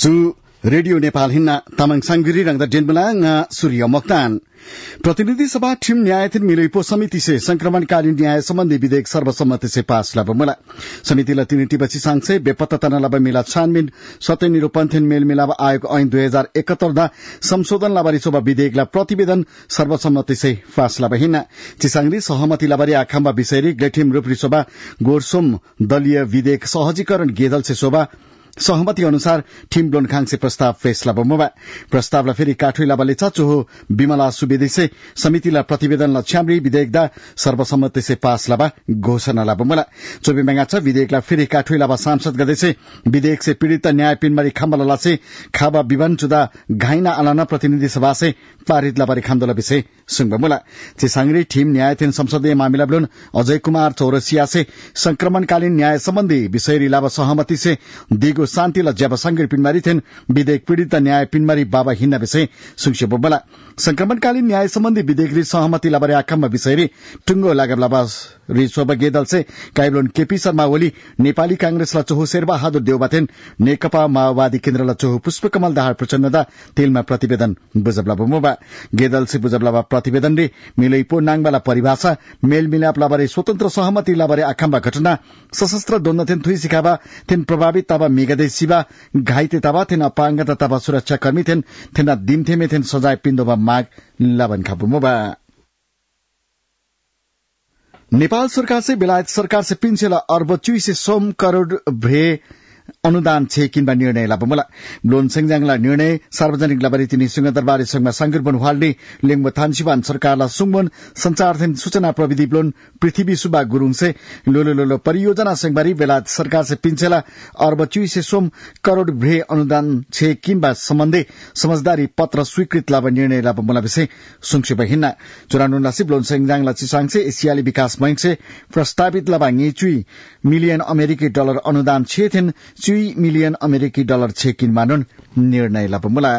Su Radio Nepal hinna tamang sanggiri rang da denbala nga Surya Mokhtan. प्रतिनिधि सभा ठिम न्यायाधीन मिलिपो समिति से संक्रमणकालीन न्याय सम्बन्धी विधेयक सर्वसम्मति से पास लबमला समितिला तिनिटिपछि सांसे बेपत्ता लब मिला छानबिन सत्य निरूपण मेल मिलाप आयोग ऐन 2071 दा संशोधन लाबारी सोभा विधेयकला प्रतिवेदन सर्वसम्मति से पास लबहिना चिसांगरी सहमति लाबारी आखाम्बा विषयरी ग्लेठिम रूपरी सोभा गोरसोम दलीय विधेयक सहजीकरण गेदल से सोभा सहमति अनुसार ठिम ब्लोनखाङसे प्रस्ताव फैसला बमोबा प्रस्तावलाई फेरि काठुई लाबाले चाचो बिमला सुवेदी से समितिला प्रतिवेदन लछ्याम्री विधेयक दा सर्वसम्मति से पास लाबा घोषणा लाबमला चोबे मंगाचा विधेयकलाई फेरि काठुई लाबा सांसद गदेसे विधेयक से पीड़ित न्याय पिनमारी खाम्बला से खाबा विवन जुदा घाइना आलाना प्रतिनिधि सभा से पारित लाबारी खामदला विषय सुंगबमला चिसांगरी ठिम न्यायाधीन संसदीय मामिला ब्लोन अजय कुमार चौरसिया से संक्रमणकालीन न्याय सम्बन्धी विषय लाबा सहमति से दिगो शान्तिला जब संगीर पिनमारी थिएन विधेयक पीड़ित न्याय पिनमारी बाबा हिन्ना विषय सुंक्षे बोबला संक्रमणकालीन न्याय सम्बन्धी विधेयक सहमति लाबारे आखाम्बा विषय टुंगो लागब लाबा रिसोबा गेदल से काइब्लोन केपी शर्मा ओली नेपाली कांग्रेसला चोहो शेरबहादुर देउबाथेन नेकपा माओवादी केन्द्रला चोहो पुष्पकमल दाहाल प्रचण्डदा तेलमा प्रतिवेदन बुझबला बोमोबा गेदल से बुझबला प्रतिवेदन रे मिलैपो नाङबाला परिभाषा मेल मिलाप लाबारे स्वतन्त्र सहमति लाबारे आखाम्बा घटना सशस्त्र द्वन्द्व थेन थुई सिकाबा थेन प्रभावित ताबा मेगदे सिबा घाइते ताबा थेन अपाङ्गता ताबा सुरक्षाकर्मी थेन थेना दिमथेमे थेन सजाय पिन्दोबा माग लाबन खापुमोबा नेपाल सरकार से बेलायत सरकार से पिन्छेला अर्ब 24 करोड़ भ्रे अनुदान छे किनबा निर्णय लाबमला लोन सेंगजांगला निर्णय सार्वजनिक लाबारी तिनी सिंहदरबार संघमा संगिरबन हाल्ने लेंगब थानसिबान सरकारला सुंगबन संचार थेन सूचना प्रविधि लोन पृथ्वी सुबा गुरुङ से लोलो परियोजना संगबारी बेलायत सरकार से पिन्छेला अर्ब 24 करोड़ भ्रे अनुदान छे किनबा सम्बन्धी समझदारी पत्र स्वीकृत लाबा निर्णय लाबमला विषय सुंक्षेप हिन्ना 94 लोन सेंगजांगला चिसाङ से एशियाली विकास बैंक से प्रस्तावित लाबा $3 मिलियन अमेरिकी डलर अनुदान छे थेन $2 मिलियन अमेरिकी डलर छे किनमानुन निर्णय लाबमुला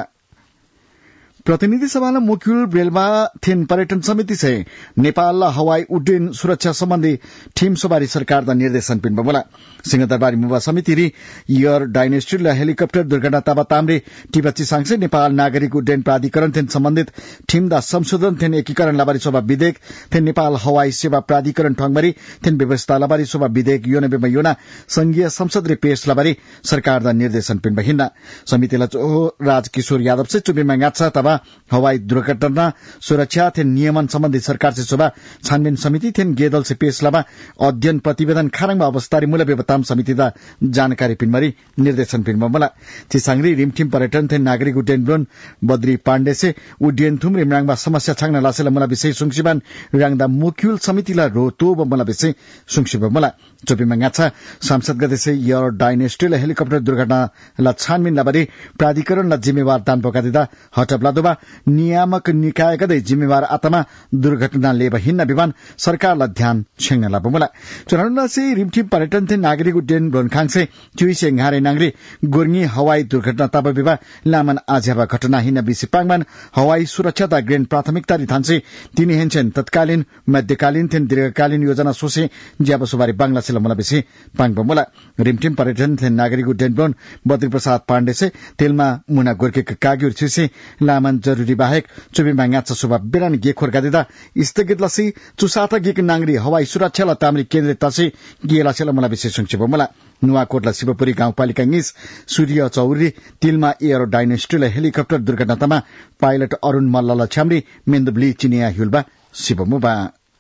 प्रतिनिधि सभाला मुख्युल बेलमा थिन पर्यटन समिति से नेपाल हवाई उड्डयन सुरक्षा सम्बन्धी ठिम सवारी सरकार दा निर्देशन पिन बमला सिंहदरबारी मुवा समिति री एयर डायनेस्टी ल हेलिकप्टर दुर्घटना ताबा तामरे टिपची सांगसे नेपाल नागरिक उड्डयन प्राधिकरण थिन सम्बन्धित ठिम दा संशोधन थिन एकीकरण लाबारी सभा विधेयक थिन नेपाल हवाई सेवा प्राधिकरण ठंगबारी थिन व्यवस्था लाबारी सभा विधेयक योना योना संघीय संसद रे पेश लाबारी सरकार दा निर्देशन पिन बहिना समितिला राजकिशोर यादव से चुबे मंगाछा तबा हवाई दुर्घटना सुरक्षा थिन नियमन सम्बन्धी सरकार से सभा छानबिन समिति थिन गेदल से पेश लाबा अध्ययन प्रतिवेदन खारङमा अवस्थारी मूल्य व्यवताम समिति दा जानकारी पिनमरी निर्देशन पिनमला चिसांगरी रिमठिम पर्यटन थिन नागरिक उड्डयन ब्लोन बद्री पाण्डे से उड्डयन थुम रिमराङमा समस्या छाङ्न लासेला मला विषय सुंक्षिबान राङदा मुख्युल समितिला रोतो बमला विषय सुंक्षिब मला चोपीमा गाछा सांसद गदेसे एयर डायनेस्टी हेलिकप्टर दुर्घटना ला छानबिन लाबारी प्राधिकरण ला जिम्मेवार दान पकादिदा हटबला नियामक निकाय गदै जिम्मेवार आत्मा दुर्घटना लेब हिन्न विमान सरकारलाई ध्यान छेङ्न लाबमुला चुनाव से रिमठिम पर्यटन थिन नागरिक उड्डयन ब्लोनखाङ से चुइसे घारे नांगरी गोर्गी हवाई दुर्घटना तब विवा लामन आझ्याबा घटना हिन्न बिसिपाङमान हवाई सुरक्षा दा ग्रेन प्राथमिकता रिथान्से तिनी हेन्छन् तत्कालीन मध्यकालीन थिन दीर्घकालीन योजना सोसे ज्याब सुबारी बांग्ला सिलमला बिसि पाङबमुला रिमठिम पर्यटन थिन नागरिक उड्डयन ब्लोन बद्री प्रसाद पाण्डे से तेलमा मुना गोर्के काग्युर छुसे लामन जरूरी बाहेक चुबी मांगाचा सुबा बेरान गेखोर गादिदा स्थगित लसी चुसाता गेक नांगरी हवाई सुरक्षा तामरी केन्द्र तसे गेला सेला मला विशेष संक्षेप मला नुवाकोटला शिवपुरी गाउँपालिका निस सूर्य चौरी तिलमा एयर डायनेस्टी हेलिकप्टर दुर्घटनामा पाइलट अरुण मल्ल छ्याम्री मेन्दुब्ली चिनिया हुल्बा शिवमुबा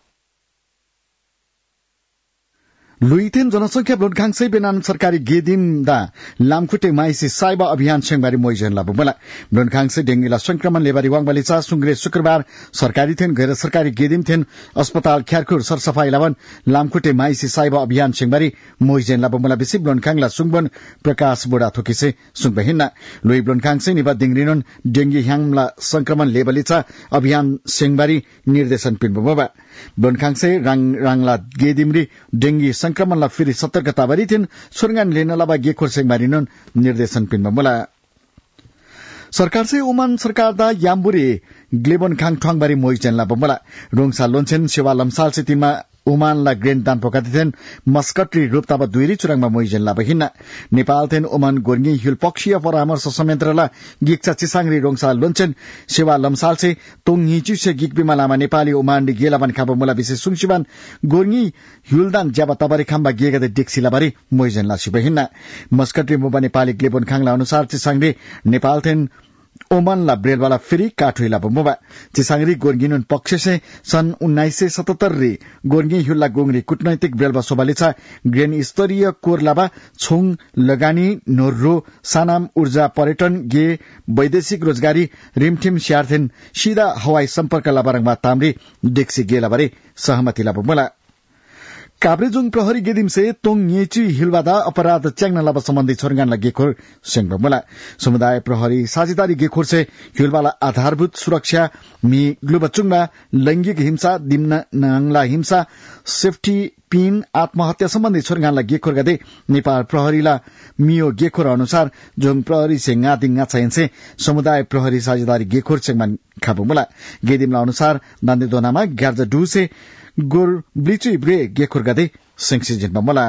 लुइथेन जनसंख्या ब्लोनखाङसै बेनान सरकारी गेदिम दा लामखुटे माइसी साइबा अभियान सेंगबारी मोइजन लाबुमला ब्लोनखाङसै डेंगीला संक्रमण लेबारी वाङबालिचा सुंग्रे शुक्रबार सरकारी थेन गैर सरकारी गेदिम थेन अस्पताल ख्यारखुर सरसफाई लावन लामखुटे माइसी साइबा अभियान सेंगबारी मोइजन लाबुमला बिसि ब्लोनखाङला सुंगबन प्रकाश बोडा थोकिसे सुंगबहिना लुइ ब्लोनखाङसै निबा दिंग्रिनन डेंगी ह्याङला संक्रमण लेबालिचा अभियान सेंगबारी निर्देशन पिनबुमबा ब्लोनखाङसै राङला गेदिमरी डेंगी संक्रमणलाई फेरि सतर्कता बरी थिन सुरगान लेन लाबा गेखोर सेंगबारीनन निर्देशन पिनमा मुला सरकार से ओमान सरकार दा याम्बुरी ग्लेबन खाङ ठङबारी मोइचेनला बमला रोङसा लोन्छेन सेवा लम्साल से तिनमा ओमानला ग्रेन दान पोकाति थेन मस्कटरी रूपताब दुईरी चुराङमा मोइजेनला बहिन्ना नेपाल थेन ओमान गोर्गी हिल पक्षीय परामर्श संयन्त्रला गिक्चा चिसाङरी रोङसा लोन्छेन सेवा लम्साल से तोङ हिचु से गिक बिमालामा नेपाली ओमान गेलाबान खाब मुला विशेष सुङसिबान गोर्गी हिलदान ज्याबा तबारी खाम्बा गेगदे डिक्सिलाबारी मोइजेनला सिबहिन्ना मस्कटरी मुबा नेपाली ग्लेबन खाङला अनुसार चिसाङरी नेपाल थेन ओमनला ब्रेलवाला फेरि काठुइला बमुबा चिसाङरी गोर्गिनुन पक्ष से सन् 1977 गोर्गी हुल्ला गोंगरी कूटनैतिक ब्रेलवा सोबालिछा ग्रेन स्तरीय कोरलाबा छोङ लगानी नोर्रो सानाम ऊर्जा पर्यटन गे वैदेशिक रोजगारी रिमठिम स्यार्थेन सीधा हवाई सम्पर्क लाबारङमा ताम्री डेक्सी गेलाबारे सहमतिला बमुला काभ्रेजुङ प्रहरी गेदिम से तोङ येची हिलवादा अपराध च्याङ्ना लाबा सम्बन्धी छोरगानला गेखोर सेंग बमुला समुदाय प्रहरी साझेदारी गेखोर से हिलवाला आधारभूत सुरक्षा मी ग्लुबचुङमा लैंगिक हिंसा दिम्न नाङला हिंसा सेफ्टी पिन आत्महत्या सम्बन्धी छोरगानला गेखोर गदे नेपाल प्रहरीला मियो गेखोर अनुसार जोङ प्रहरी से ngaदिङ ngaछाइन्से समुदाय प्रहरी साझेदारी गेखोर सेंगमा खाबुमुला गेदिमला अनुसार दान्देदोनामा ग्यार्जा डु से गोर ब्लिचुई ब्रे गेखोर गदे सेंक्सिजिन बमला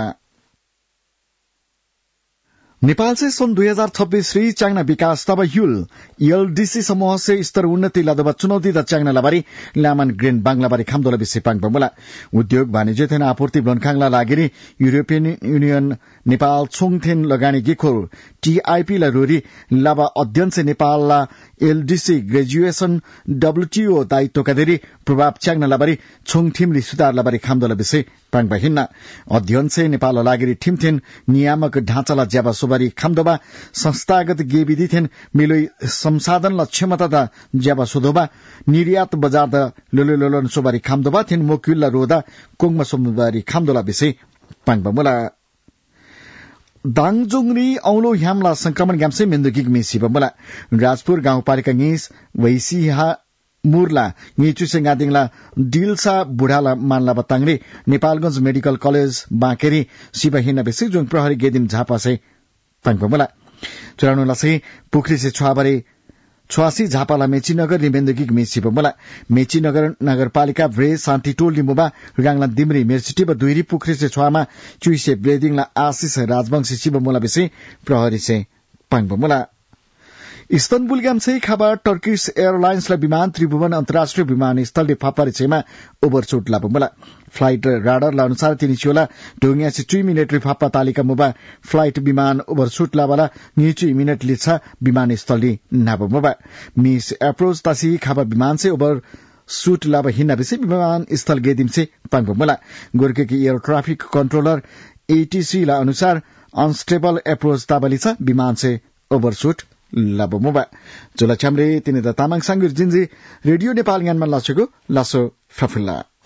नेपाल से सन् 2026 श्री च्याङ्ना विकास तब युल एलडीसी समूह से स्तर उन्नति लादबा चुनौती द च्याङ्ना लाबारी लामन ग्रेन बांग्लाबारी खामदोला विषय पाङ बमला उद्योग वाणिज्य थेन आपूर्ति ब्लनखाङला लागिरी युरोपियन युनियन नेपाल छोङथेन लगानी गेखोर टीआईपी ला रोरी लाबा अध्ययन से नेपाल ला एलडीसी ग्रेजुएशन डब्ल्यूटीओ दायित्व कदेरी प्रभाव च्याङ्ना लाबारी छोङ ठिमली सुधार लाबारी खामदोला विषय पाङ बहिन्ना अध्ययन से नेपाल लागिरी ठिमथेन नियामक ढाँचाला ज्याबा सोबारी खामदोबा संस्थागत गेविधि थेन मिलोई संसाधन ल क्षमता दा ज्याबा सोधोबा निर्यात बजार द लोलोलोलन सोबारी खामदोबा थेन मोक्युल रोदा कोङमा सोबारी खामदोला विषय पाङ बमुला दाङजोङरी औलो ह्यामला संक्रमण ग्यामसे मेन्दुगिग मिसी बमुला राजपुर गाउँपालिका गिस वैसिहा मुरला नीचु सिंगादिङला डिलसा बुढाला मानला बताङरे नेपालगंज मेडिकल कलेज बाँकेरी शिवहीना बेसी जोङ प्रहरी गेदिम झापा से पाङबमुला चुरानुला से पुखरी से छुवाबारे छुवासी झापाला मेचीनगर लिमेन्दगिग मेची बमुला मेचीनगर नगरपालिका ब्रे शान्ति टोल लिमुबा गाङला दिमरी मेरसिटी व दुईरी पुखरी से छुवामा चुइसे ब्रेदिङला आशिष राजवंशी शिवमुला बेसी प्रहरी से पाङबमुला इस्तनबुल ग्यामसे खाबा टर्किश एयरलाइन्सलाई विमान त्रिभुवन अन्तर्राष्ट्रिय विमानस्थलले फापारी छेमा ओभरशूट लाबमुला फ्लाइट राडरला अनुसार तिनीचोला ढोंगिया से 2 मिनट फापा तालिका मुबा फ्लाइट विमान ओभरशूट लाबाला नीचु मिनट लिछा विमानस्थलले नाबमुबा मिस अप्रोच तासी खाबा विमान से ओभर सूट लाबा हिन्ना बेसी विमान स्थल गेदिम से पाङबमुला गोर्खे की एयर ट्राफिक कंट्रोलर एटीसी ला अनुसार अनस्टेबल अप्रोच ताबलिछा विमान से ओभरशूट लाबमुबा जोला छाम्रे तिनी द तामाङ सांगुर जिन्जी रेडियो नेपाल ज्ञानमा लासेको लासो फफुल्ला